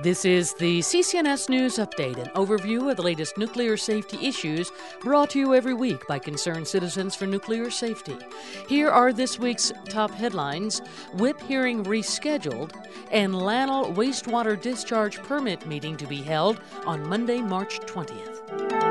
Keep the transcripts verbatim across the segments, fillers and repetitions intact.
This is the C C N S News Update, an overview of the latest nuclear safety issues brought to you every week by Concerned Citizens for Nuclear Safety. Here are this week's top headlines: Whip hearing rescheduled, and Lannel wastewater discharge permit meeting to be held on Monday, March twentieth.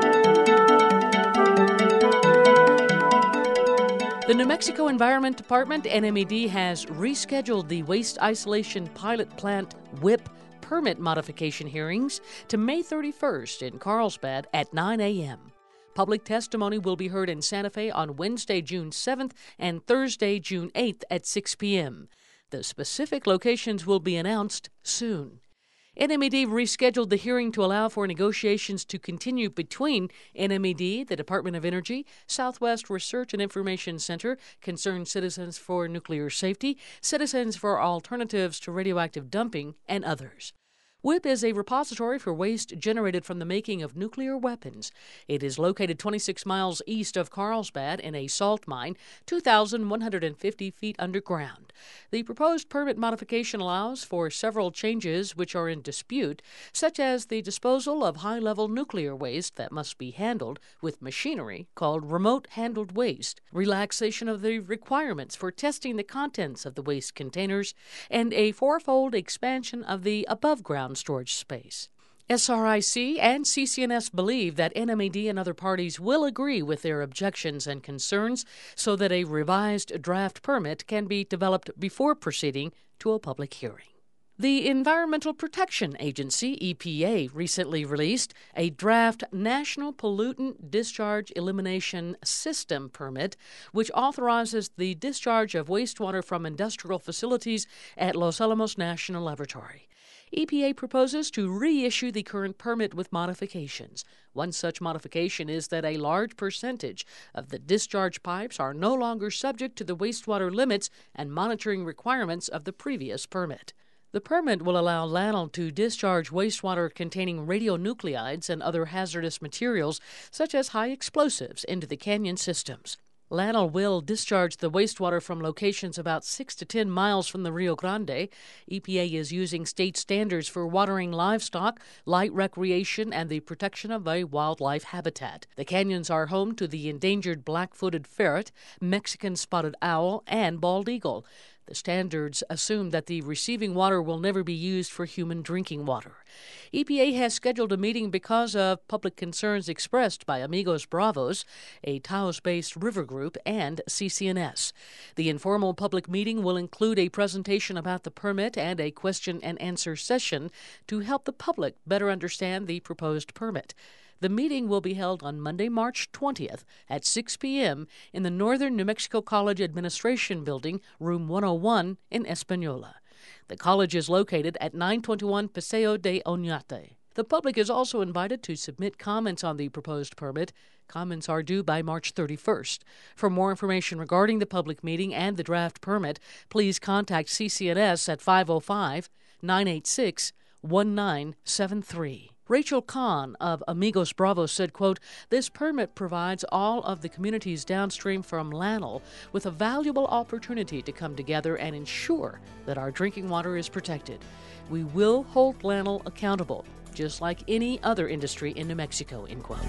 The New Mexico Environment Department, N M E D, has rescheduled the Waste Isolation Pilot Plant Whip permit modification hearings to May thirty-first in Carlsbad at nine a.m. Public testimony will be heard in Santa Fe on Wednesday, June seventh and Thursday, June eighth at six p.m. The specific locations will be announced soon. N M E D rescheduled the hearing to allow for negotiations to continue between N M E D, the Department of Energy, Southwest Research and Information Center, Concerned Citizens for Nuclear Safety, Citizens for Alternatives to Radioactive Dumping, and others. WHIP is a repository for waste generated from the making of nuclear weapons. It is located twenty-six miles east of Carlsbad in a salt mine, two thousand one hundred fifty feet underground. The proposed permit modification allows for several changes which are in dispute, such as the disposal of high-level nuclear waste that must be handled with machinery called remote-handled waste, relaxation of the requirements for testing the contents of the waste containers, and a fourfold expansion of the above-ground storage space. S R I C and C C N S believe that N M E D and other parties will agree with their objections and concerns so that a revised draft permit can be developed before proceeding to a public hearing. The Environmental Protection Agency, E P A, recently released a draft National Pollutant Discharge Elimination System permit, which authorizes the discharge of wastewater from industrial facilities at Los Alamos National Laboratory. E P A proposes to reissue the current permit with modifications. One such modification is that a large percentage of the discharge pipes are no longer subject to the wastewater limits and monitoring requirements of the previous permit. The permit will allow Lannel to discharge wastewater containing radionuclides and other hazardous materials, such as high explosives, into the canyon systems. Lannel will discharge the wastewater from locations about six to ten miles from the Rio Grande. E P A is using state standards for watering livestock, light recreation, and the protection of a wildlife habitat. The canyons are home to the endangered black-footed ferret, Mexican spotted owl, and bald eagle. The standards assume that the receiving water will never be used for human drinking water. E P A has scheduled a meeting because of public concerns expressed by Amigos Bravos, a Taos-based river group, and C C N S. The informal public meeting will include a presentation about the permit and a question-and-answer session to help the public better understand the proposed permit. The meeting will be held on Monday, March twentieth at six p.m. in the Northern New Mexico College Administration Building, Room one oh one in Espanola. The college is located at nine twenty-one Paseo de Oñate. The public is also invited to submit comments on the proposed permit. Comments are due by March thirty-first. For more information regarding the public meeting and the draft permit, please contact C C N S at five oh five, nine eight six, one nine seven three. Rachel Kahn of Amigos Bravos said, quote, "This permit provides all of the communities downstream from Lannel with a valuable opportunity to come together and ensure that our drinking water is protected. We will hold Lannel accountable, just like any other industry in New Mexico," end quote.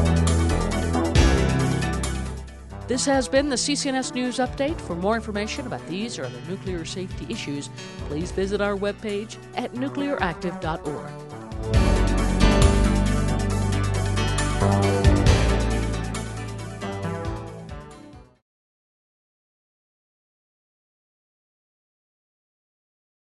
This has been the C C N S News Update. For more information about these or other nuclear safety issues, please visit our webpage at nuclear active dot org.